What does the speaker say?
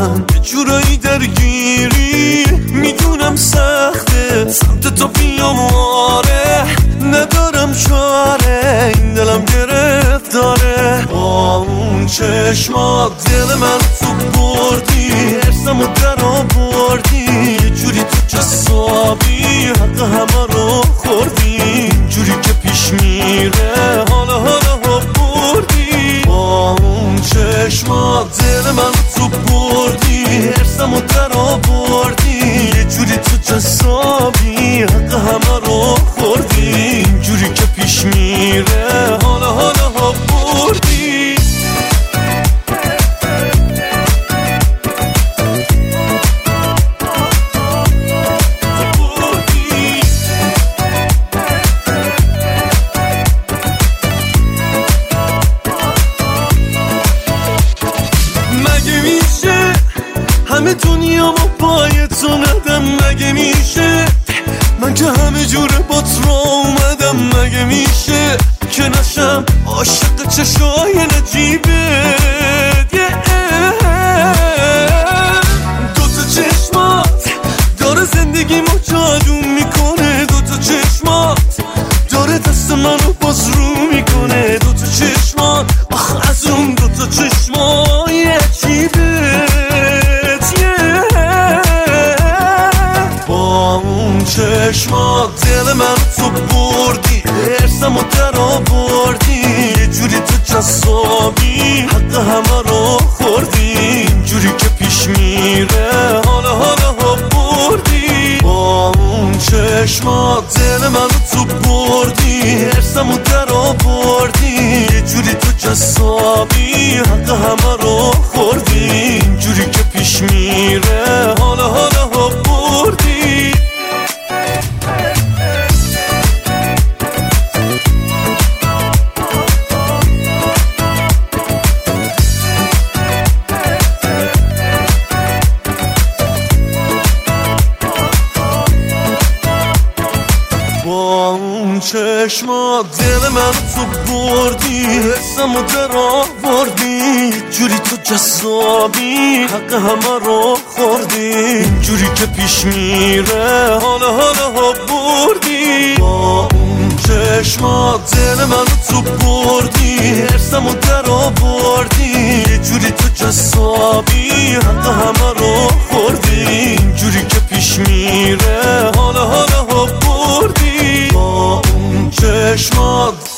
من یه جورایی درگیری، میدونم سخته سمت تو بیام، آره ندارم چاره، این دلم گرفتاره. با اون چشمات دل من تو بردی، ارسمو در آوردی، یه جوری تو جسابی حق همه رو خوردی، جوری که پیش میره حالا بردی. با اون چشمات دل من تو بردی، ارسمو در آوردی، یه جوری تو جسابی حق همه رو خوردی، جوری که پیش میره حالا بردی. همه دنیا ما پای تو ندم، مگه میشه من که همه جوره با تو اومدم، مگه میشه که نشم عاشق چشای نجیبت. دوتا چشمات داره زندگیمو جادو میکنه، دوتا چشمات داره دست منو باز رو میکنه، دوتا چشمات آخ از اون دوتا چشمای عجیبت. چشمات دل من تو بردی، ارسمو در آوردی، یه جوری تو جسابی حق همه رو خوردی، جوری که پیش میره حالا بردی. با اون چشمات دل من تو بردی، ارسمو در آوردی، یه جوری تو جسابی حق همه رو خوردی، جوری که پیش میره حالا بردی. با اون چشمات دل من تو بردی، حسمو در آوردی، جوری تو جسابی حق همه رو خوردی، جوری که پیش میره حالا بردی. با اون چشمات دل من تو بردی، حسمو در آوردی، جوری تو جسابی حق همه رو خوردی، جوری که پیش میره حالا بردی. با اون چشمات